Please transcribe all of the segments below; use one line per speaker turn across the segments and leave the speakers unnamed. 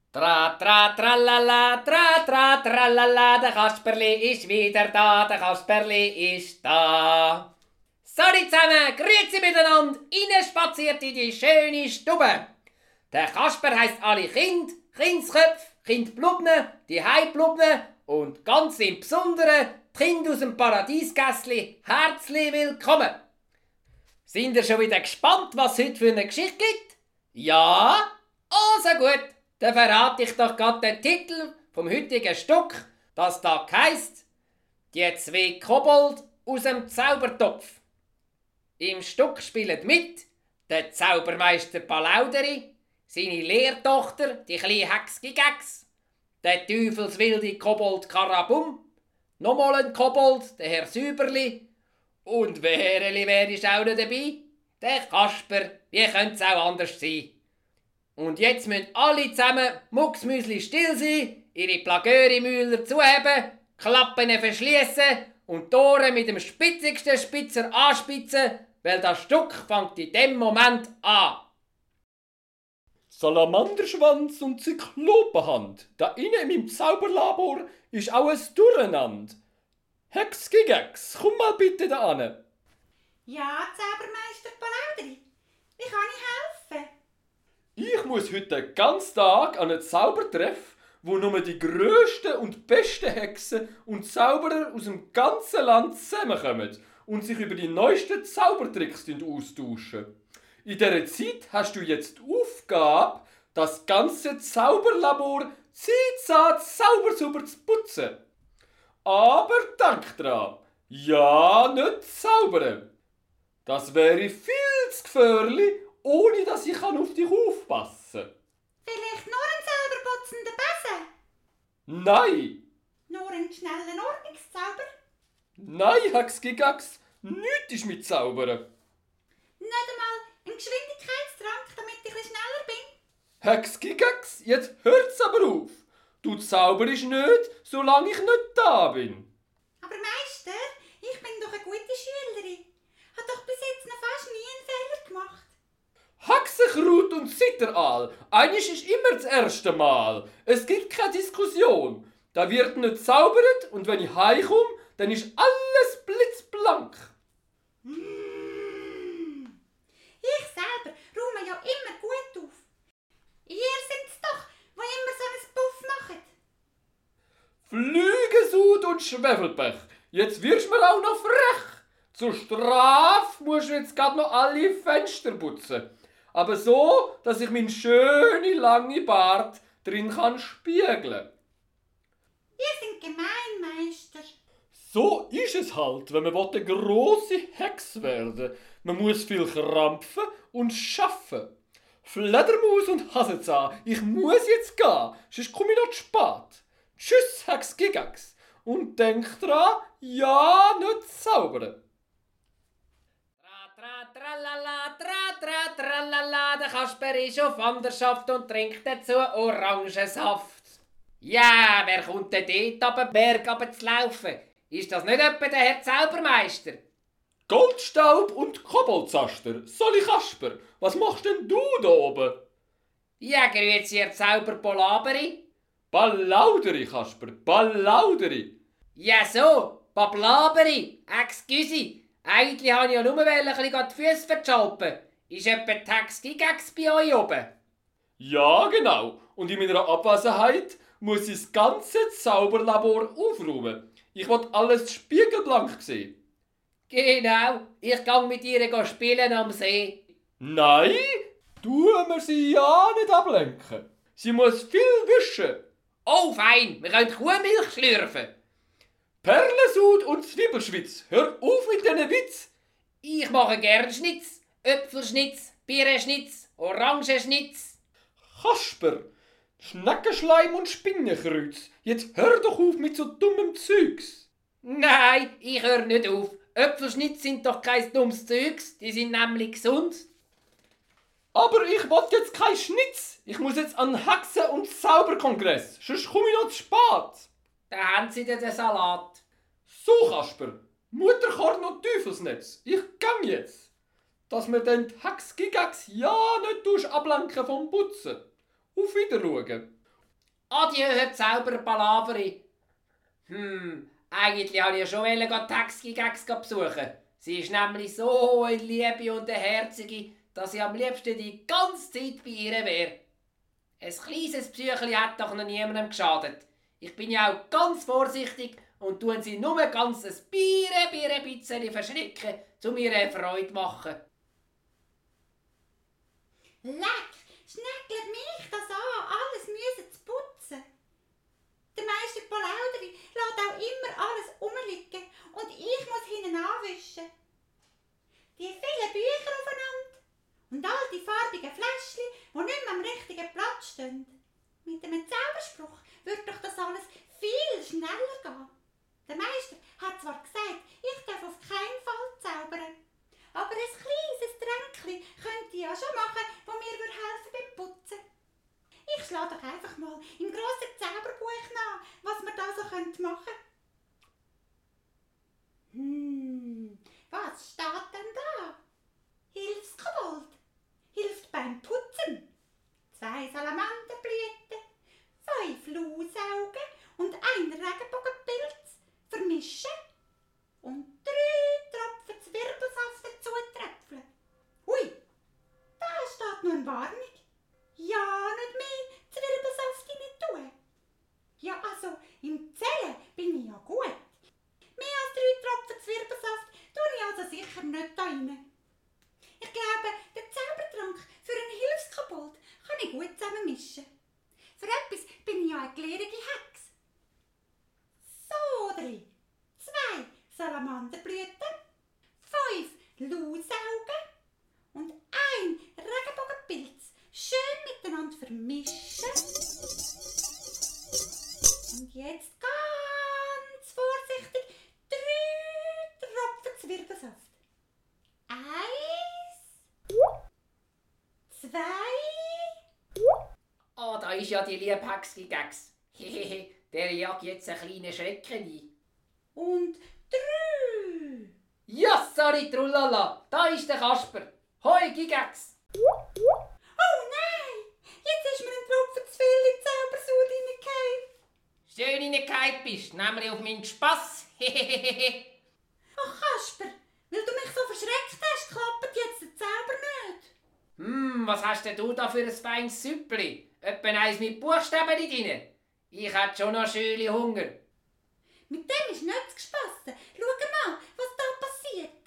Tra, tra, tralala, tra, tra, tralala, der Kasperli ist wieder da, der Kasperli ist da. Sorry zusammen, grüezi miteinander, rein spaziert in die schöne Stube. Der Kasper heisst alle Kind, Kindsköpfe, Kindblubne, die Heiblubne und ganz im Besonderen die Kinder aus dem Paradiesgässli herzlich willkommen. Sind ihr schon wieder gespannt, was heute für eine Geschichte gibt? Ja? Also gut, dann verrate ich doch gerade den Titel vom heutigen Stück, das da heisst «Die zwei Kobold aus dem Zaubertopf». Im Stück spielen mit der Zaubermeister Palauderi, seine Lehrtochter, die kleine Hex Gigex, der teufelswilde Kobold Karabum, nochmal ein Kobold, der Herr Süberli, und wer ist auch noch dabei? Der Kasper, wie könnte es auch anders sein? Und jetzt müssen alle zusammen mucksmüsli still sein, ihre Plagöri-Mühler zuheben, Klappen verschließen und die Ohren mit dem spitzigsten Spitzer anspitzen, weil das Stück fängt in dem Moment an.
Salamanderschwanz und Zyklopenhand. Da innen in meinem Zauberlabor ist auch ein Durcheinander. Hex Gigex, komm mal bitte da an.
Ja, Zaubermeister Palauderi, wie kann ich helfen?
Ich muss heute den ganzen Tag an einen Zaubertreff, wo nur die grössten und besten Hexen und Zauberer aus dem ganzen Land zusammenkommen und sich über die neuesten Zaubertricks austauschen. In dieser Zeit hast du jetzt die Aufgabe, das ganze Zauberlabor sauber zu putzen. Aber denk dran, ja, nicht zaubern. Das wäre viel zu gefährlich, ohne dass ich auf dich aufpassen kann.
Vielleicht nur ein sauberputzender Besen?
Nein!
Nur einen schnellen Ordnungszauber?
Nein, Hex Gigax, nichts ist mit Zaubern.
Nicht einmal einen Geschwindigkeitstrank, damit ich ein schneller bin?
Hex Gigax, jetzt hört's aber auf. Du zauberst nicht, solange ich nicht da bin.
Aber Meister, ich bin doch eine gute Schülerin. Hat doch bis jetzt noch fast nie einen Fehler gemacht.
Hexenkraut und Zitteraal, eines ist immer das erste Mal. Es gibt keine Diskussion. Da wird nicht zaubert und wenn ich heimkomme, dann ist alles blitzblank.
Ich selber räume ja immer gut auf. Ihr sind's doch, wo immer so ein Puff macht.
Flügesud und Schwefelpech. Jetzt wirst du mir auch noch frech. Zur Strafe musst du jetzt gerade noch alle Fenster putzen. Aber so, dass ich meinen schönen langen Bart drin kann spiegeln.
Ihr sind gemein, Meister.
So ist es halt, wenn man eine grosse Hex werden will. Man muss viel krampfen und schaffen. Fledermaus und Hasezahn, ich muss jetzt gehen, sonst komme ich noch zu spät. Tschüss, Hex Gigax. Und denk dran, ja, nicht zaubern.
Tra, tra, tralala, tra, tra, tralala, der Kasper ist auf Wanderschaft und trinkt dazu Orangensaft. Ja, wer kommt denn dort ab den Berg runterzulaufen? Ist das nicht etwa der Herr Zaubermeister?
Goldstaub und Koboldzaster, Soli Kasper, was machst denn du da oben?
Ja, grüezi, Herr Zauberpolaberi.
Ballauderi, Kasper, Ballauderi.
Ja so, Pablaberi, excuse. Eigentlich wollte ich ja nur ein bisschen die Füße verschalpen. Ist etwa die Hex Gigex bei euch oben?
Ja, genau. Und in meiner Abwesenheit muss ich das ganze Zauberlabor aufräumen. Ich will alles spiegelblank sehen.
Genau, ich gang mit ihr spielen am See.
Nein, tun wir sie ja nicht ablenken. Sie muss viel wischen.
Oh fein, wir können Kuhmilch schlürfen.
Perlensud und Zwiebelschwitz, hör auf mit diesen Witz.
Ich mache gern Schnitz, Äpfelschnitz, Birnenschnitz, Orangenschnitz.
Kasper, Schneckenschleim und Spinnenkreuz, jetzt hör doch auf mit so dummem Zeugs.
Nein, ich höre nicht auf. Äpfelschnitz sind doch kein dummes Zeugs, die sind nämlich gesund.
Aber ich will jetzt kein Schnitz. Ich muss jetzt an den Hexen- und Zauberkongress, sonst komme ich noch zu spät.
Da haben sie den Salat.
So, Kasper, Mutterkorn und Teufelsnetz, ich gang jetzt. Dass mir dann die Hex Gigax ja nicht ablenken vom Putzen. Auf Wiedersehen.
Adieu, Herr Zauberpalaveri. Eigentlich wollte ich ja schon Taxi-Gags besuchen. Sie ist nämlich so eine Liebe und eine Herzige, dass ich am liebsten die ganze Zeit bei ihr wäre. Ein kleines Psychli hat doch noch niemandem geschadet. Ich bin ja auch ganz vorsichtig und tun sie nur ganz ein bisschen verschrecken, um ihr eine Freude zu machen.
Leck, schneckelt mich das an, alles müssen zu putzen. Der Meister Polauderi lässt auch immer alles rumliegen und ich muss hinten anwischen. Die vielen Bücher aufeinander und all die farbigen Fläschchen, die nicht mehr am richtigen Platz stehen. Mit einem Zauberspruch wird doch das alles viel schneller gehen. Der Meister hat zwar gesagt, ich darf auf keinen Fall zaubern, aber ein kleines Tränkchen könnte ich ja schon machen, das mir helfen beim Putzen. Ich schlage doch einfach mal im grossen Zauberbuch nach, was wir da so machen können. Was steht denn da? Hilfskobold. Hilft beim Putzen. 2 Salamanderblüten, 5 Lausaugen und 1 Regenbogenpilz vermischen und 3 Tropfen Zwirbelsaft dazu tröpfeln. Hui, da steht nur eine Warnung. Ja, nicht mehr Zwirbelsaft rein tun. Ja, also im Zählen bin ich ja gut. Mehr als 3 Tropfen Zwirbelsaft tue ich also sicher nicht da rein. Ich glaube, den Zaubertrank für einen Hilfskobold kann ich gut zusammenmischen. Für etwas bin ich ja eine gelehrige Hex. So, 3, 2 Salamanderblüten, 5 Lausaugen und 1 Regenbogenpilz. Schön miteinander vermischen. Und jetzt ganz vorsichtig 3 Tropfen Zwirbelsaft. 1, 2.
Ah, da ist ja die liebe Hexli-Gags. Hehehe, der jagt jetzt einen kleinen Schrecken ein.
Und 3.
Ja, sorry, Trullala, da ist der Kasper. Hoi, Gigax.
Oh nein, jetzt ist mir ein Tropfen zu viel in die Zaubersud reingefallen.
Schön reingefallen bist, nämlich auf meinen Spass. Hehehehe.
Ach Kasper, weil du mich so verschreckt hast, klappt jetzt der Zauber nicht.
Was hast denn du da für ein feines Süppli? Etwa eins mit Buchstaben drin? Ich hätte schon noch schöne Hunger.
Mit dem ist nichts gespassen. Schau mal, was da passiert.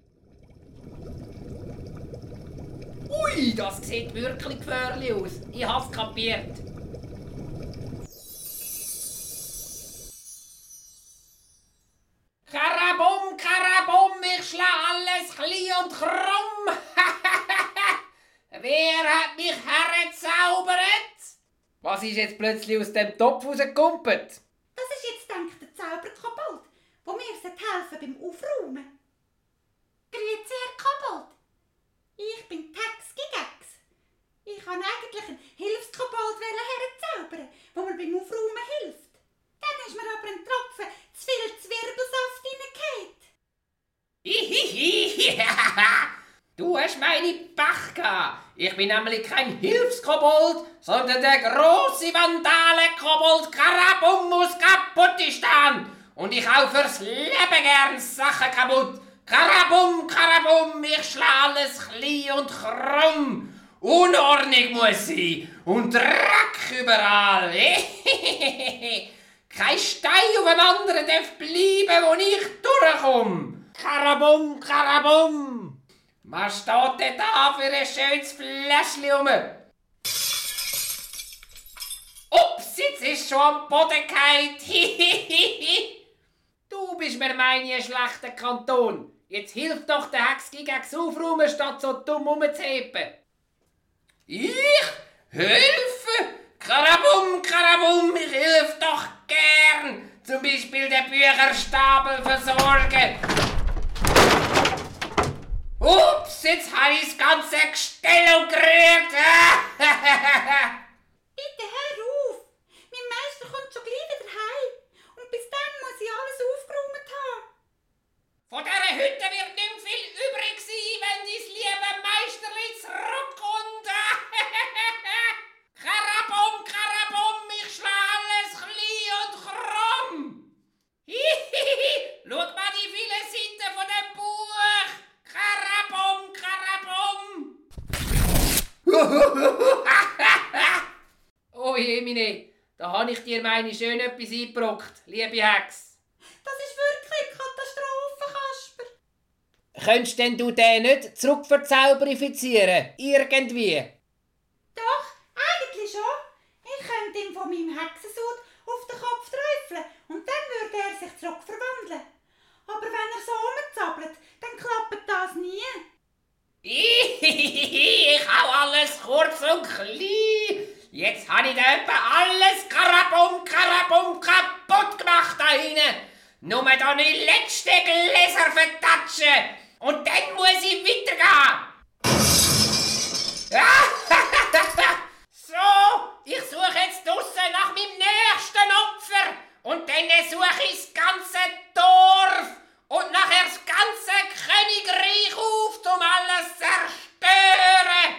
Ui, das sieht wirklich gefährlich aus. Ich hab's kapiert. Karabum, Karabum, ich schlag alles klein und krumm. Wer hat mich hergezaubert? Was ist jetzt plötzlich aus dem Topf rausgekumpelt?
Das ist jetzt, denkt der Zauberkobold, wo mir helfen beim Aufräumen. Grüezi, Herr Kobold. Ich bin Taxi-Gags. Ich wollte eigentlich einen Hilfskobold herzaubern, wo mir beim Aufräumen hilft. Dann ist mir aber ein Tropfen zu viel Zwirbelsaft reingefallen.
Hihihi, du hast meine Pech gehabt. Ich bin nämlich kein Hilfskobold, sondern der grosse Vandalen-Kobold Karabum aus Kaputistan. Und ich hau fürs Leben gern Sachen kaputt. Karabum, Karabum, ich schlag alles klein und krumm. Unordnung muss sein und Dreck überall. Kein Stein auf dem anderen darf bleiben, wo ich durchkomme. Karabum, Karabum. Was steht denn da für ein schönes Fläschchen rum? Ups, jetzt ist schon am Boden gefallen. Du bist mir mein schlechter Kanton. Jetzt hilf doch der Hex gegen aufräumen, statt so dumm rumzuheben. Ich? Helfe? Karabum, Karabum, ich helfe doch gern. Zum Beispiel den Bücherstapel versorgen. Ups, jetzt habe ich das ganze Gestell umgerührt.
Bitte hör auf. Mein Meister kommt schon gleich wieder heim. Und bis dann muss ich alles aufgeräumt haben.
Von dieser Hütte wird nicht mehr viel übrig sein, wenn dein liebe Meisterli zurückkommt. Karabum, Karabum, ich schlag Oh Jemine, da habe ich dir meine schön etwas eingebrockt, liebe Hex.
Das ist wirklich eine Katastrophe, Kasper.
Könntest denn du den nicht zurückverzaubrifizieren? Irgendwie?
Doch, eigentlich schon. Ich könnte ihm von meinem Hexensud auf den Kopf träufeln und dann würde er sich zurückverwandeln. Aber wenn er so rumzappelt, dann klappt das nie.
Ich hau alles kurz und klein. Jetzt habe ich da etwa alles karabum kaputt gemacht da hinten. Nur da die letzte Gläser vertatschen. Und dann muss ich weitergehen. So, ich suche jetzt draussen nach meinem nächsten Opfer. Und dann suche ich das ganze Dorf. Und nachher das ganze Königreich auf, um alles zu zerstören.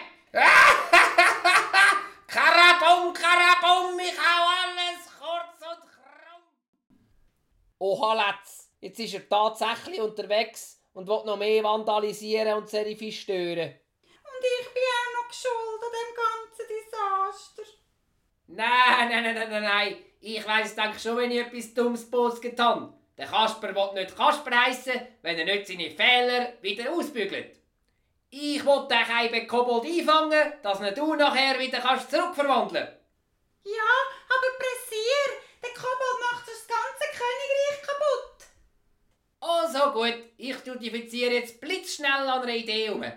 Karabum, ich hau alles kurz und krumm. Oha, Letz, jetzt ist er tatsächlich unterwegs und will noch mehr vandalisieren und Serifis stören.
Und ich bin auch noch schuld an dem ganzen Desaster.
Nein. Ich weiss denk schon, wenn ich etwas Dummes Böses getan habe. Der Kasper will nicht Kasper heissen, wenn er nicht seine Fehler wieder ausbügelt. Ich will den Keiben Kobold einfangen, dass ihn du nachher wieder zurückverwandeln kannst.
Ja, aber pressier! Der Kobold macht das ganze Königreich kaputt.
Oh, so gut. Ich studifiziere jetzt blitzschnell an einer Idee um.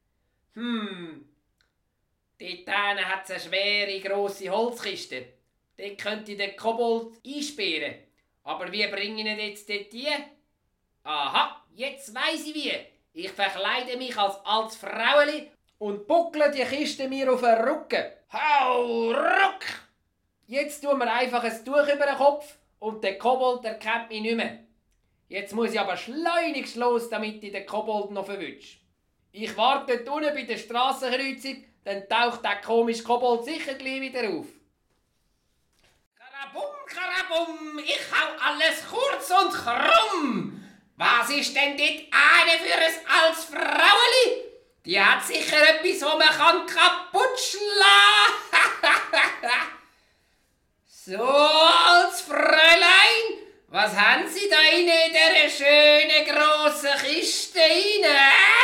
Dort hat es eine schwere, grosse Holzkiste. Dort könnte ich den Kobold einsperren. Aber wie bringe ich ihn jetzt dort hin? Aha, jetzt weiss ich wie. Ich verkleide mich als altes Fraueli und buckle die Kiste mir auf den Rücken. Hau, ruck! Jetzt tun wir einfach ein Tuch über den Kopf und der Kobold erkennt mich nicht mehr. Jetzt muss ich aber schleunigst los, damit ich den Kobold noch verwünsche. Ich warte dort unten bei der Strassenkreuzung, dann taucht der komische Kobold sicher gleich wieder auf. Karabum, ich hau alles kurz und krumm. Was ist denn dort eine für ein altes Fraueli? Die hat sicher etwas, wo man kaputt schlagen kann. So, altes Fräulein, was haben Sie da in dieser schönen grossen Kiste rein?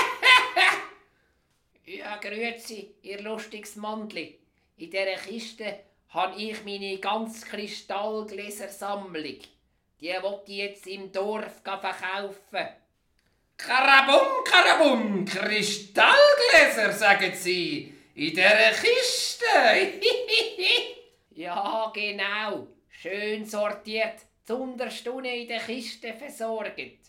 Ja, grüezi, Ihr lustiges Mandli. In dieser Kiste habe ich meine ganz Kristallgläsersammlung. Die will ich jetzt im Dorf verkaufen. Karabum, Kristallgläser, sagen Sie, in dieser Kiste. Ja, genau, schön sortiert, zunderst unten in der Kiste versorgt.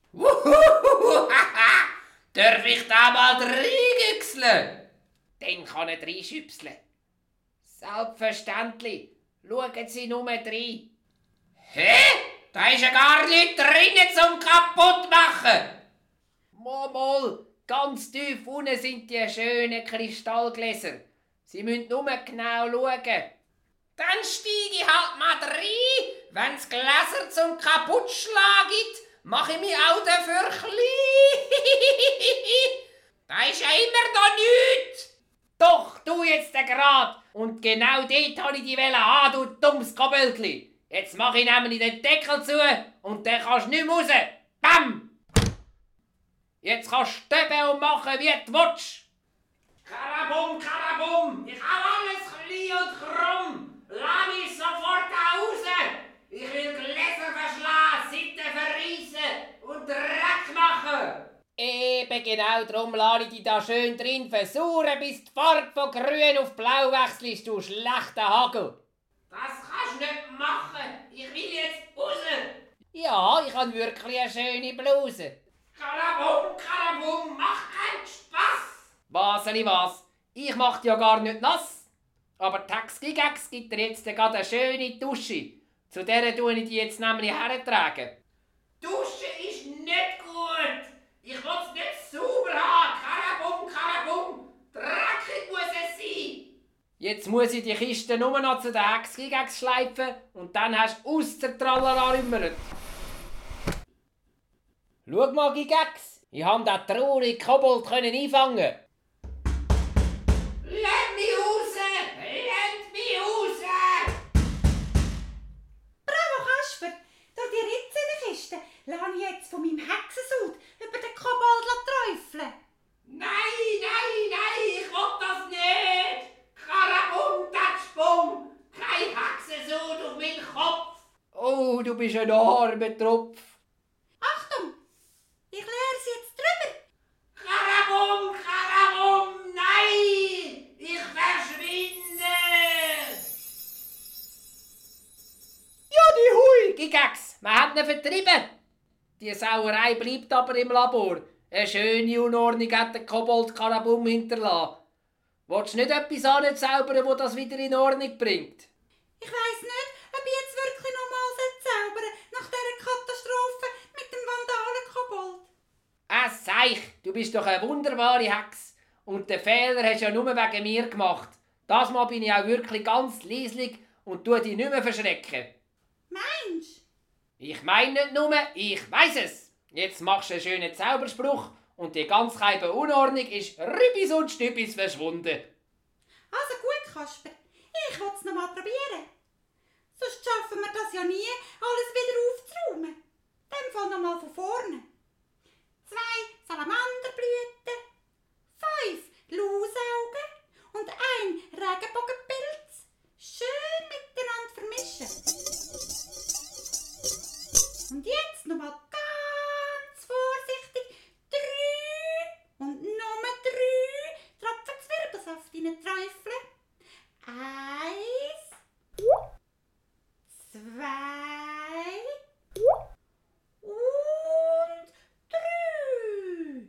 Darf ich da mal reingüchseln? Dann kann er reinschüpseln. Selbstverständlich. Schauen Sie nur rein. Hä? Da ist ja gar nichts drinnen zum Kaputtmachen. Mal, ganz tief unten sind die schönen Kristallgläser. Sie müssen nur genau schauen. Dann steige ich halt mal rein. Wenn es Gläser zum Kaputtschlagen gibt, mache ich mich auch dafür klein. Da ist ja immer noch nichts. Doch, du jetzt grad. Und genau dort habe ich die Welle an, du dummes Kabeltli. Jetzt mache ich nämlich den Deckel zu und dann kannst du nicht mehr raus. Bam! Jetzt kannst du stöben und machen, wie du willst. Karabum, ich hau alles klein und krumm. Lass mich sofort raus. Ich will Gläser verschlagen, Seiten verreissen und Dreck machen. Eben genau, darum lasse ich dich da schön drin versuchen, bis die Farbe von grün auf blau wechselst, du schlechter Hagel. Das kannst du nicht machen. Ich will jetzt raus. Ja, ich habe wirklich eine schöne Bluse. Karabum, mach keinen Spass. Was? Ich mach dich ja gar nicht nass. Aber Taxi-Gax gibt dir jetzt gerade eine schöne Dusche. Zu der tue ich dich jetzt nämlich hertragen. Dusche ist nicht gut. Ich will es nicht sauber haben. Karabum. Dreckig muss es sein. Jetzt muss ich die Kiste nur noch zu den Hex-Gigax schleifen und dann hast du aus der Tralala rümmert. Schau mal, Gigax, ich konnte den traurigen Kobold einfangen. Lass mich raus!
lass ich jetzt von meinem Hexensud über den Kobold träufeln.
Nein, ich will das nicht! Karabum-Tatschbum! Kein Hexensud auf meinen Kopf! Oh, du bist ein armer Tropf!
Achtung, ich leere sie jetzt drüber.
Karabum, nein! Ich verschwinde! Ja, die Hui, Gigax, man hat ihn vertrieben! Die Sauerei bleibt aber im Labor. Eine schöne Unordnung hat der Kobold Karabum hinterlassen. Willst du nicht etwas anzaubern, das das wieder in Ordnung bringt?
Ich weiss nicht, ob ich jetzt wirklich nochmal zaubern nach dieser Katastrophe mit dem Vandalen-Kobold.
Seich, du bist doch eine wunderbare Hex. Und den Fehler hast du ja nur wegen mir gemacht. Das Mal bin ich auch wirklich ganz leislich und tue dich nicht mehr verschrecken.
Meinst du?
Ich meine nicht nur, ich weiss es. Jetzt machst du einen schönen Zauberspruch und die ganz keibe Unordnung ist rübis und stübis verschwunden.
Also gut, Kasper, ich will es nochmal probieren. Sonst schaffen wir das ja nie, alles wieder aufzuräumen. In dem Fall nochmal von vorne. 2 Salamanderblüten, 5 Lausaugen und 1 Regenbogenpilz. Schön miteinander vermischen. Und jetzt nochmal ganz vorsichtig 3 und nochmal 3 Tropfen Zwirbelsaft reinträufeln. 1, 2 und 3.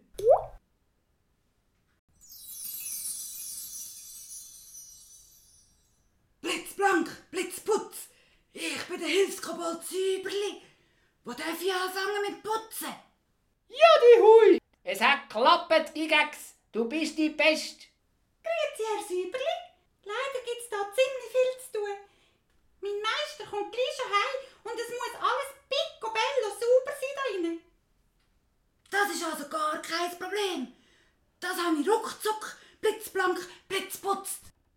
Blitzblank, Blitzputz. Ich bin der Hilfskobold Züberli. Wo darf ich anfangen mit Putzen?
Ja, die Hui! Es hat geklappt, Gigax. Du bist die Beste.
Grüezi, Herr Säuberli. Leider gibt's da ziemlich viel zu tun. Mein Meister kommt gleich schon heim und es muss alles picobello sauber sein da drinnen.
Das ist also gar kein Problem. Das habe ich ruckzuck, blitzblank, blitzputzt.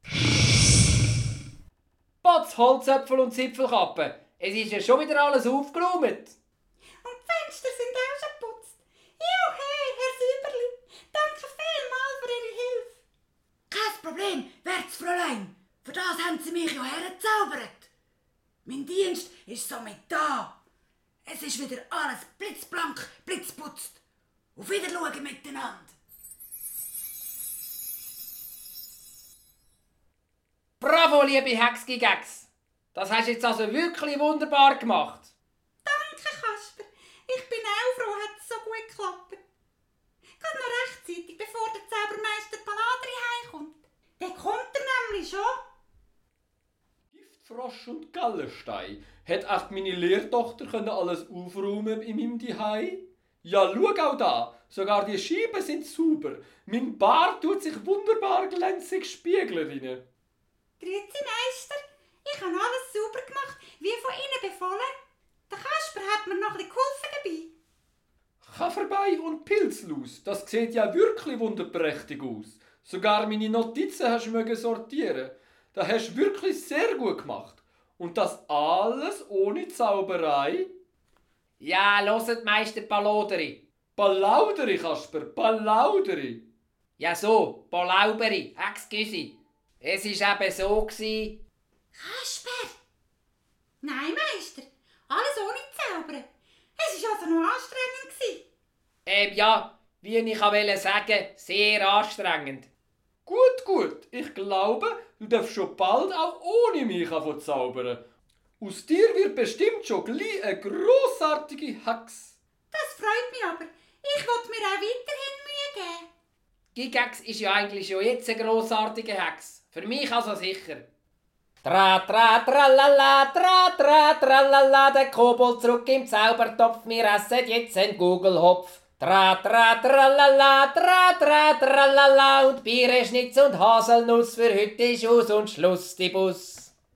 Potz, Holzäpfel und Zipfelkappen. Es ist ja schon wieder alles aufgeräumt.
Und die Fenster sind auch schon geputzt. Juhu, Herr Säuberli. Danke vielmals für Ihre Hilfe.
Kein Problem, wert's Fräulein. Für das haben Sie mich ja hergezaubert. Mein Dienst ist somit da. Es ist wieder alles blitzblank, blitzputzt. Auf Wiedersehen miteinander.
Bravo, liebe Hex-Gigax. Das hast du jetzt also wirklich wunderbar gemacht.
Danke, Kasper. Ich bin auch froh, hat es so gut geklappt. Gerade noch rechtzeitig, bevor der Zaubermeister Paladri heimkommt. Der kommt er nämlich schon.
Giftfrosch und Gallenstein. Hat echt meine Lehrtochter können alles aufräumen in meinem Zuhause? Ja, schau auch da. Sogar die Scheiben sind sauber. Mein Bart tut sich wunderbar glänzig spiegeln rein.
Grüezi, Meister. Ich habe alles sauber gemacht, wie von Ihnen befohlen. Der Kasper hat mir noch ein bisschen geholfen dabei.
Kafferbein und Pilzlaus, das sieht ja wirklich wunderprächtig aus. Sogar meine Notizen hast du mögen sortieren. Das hast du wirklich sehr gut gemacht. Und das alles ohne Zauberei?
Ja, hört, Meister Paloderi.
Palauderi, Kasper, Palauderi.
Ja so, Palauberi, excuse. Es war eben so gsi.
Kasper! Nein, Meister. Alles ohne Zaubern. Es war also noch anstrengend.
Ja, wie ich wollte sagen, sehr anstrengend.
Gut. Ich glaube, du darfst schon bald auch ohne mich zaubern. Aus dir wird bestimmt schon gleich eine grossartige Hex.
Das freut mich aber. Ich will mir auch weiterhin Mühe geben.
Gigax ist ja eigentlich schon jetzt eine grossartige Hex. Für mich also sicher. Tra tra tralala, tra tra tralala, der Kobold zurück im Zaubertopf, wir essen jetzt einen Gugelhopf. Tra tra tralala, tra tra tralala, und Biere, Schnitz und Haselnuss, für heute ist aus und Schluss die Bus.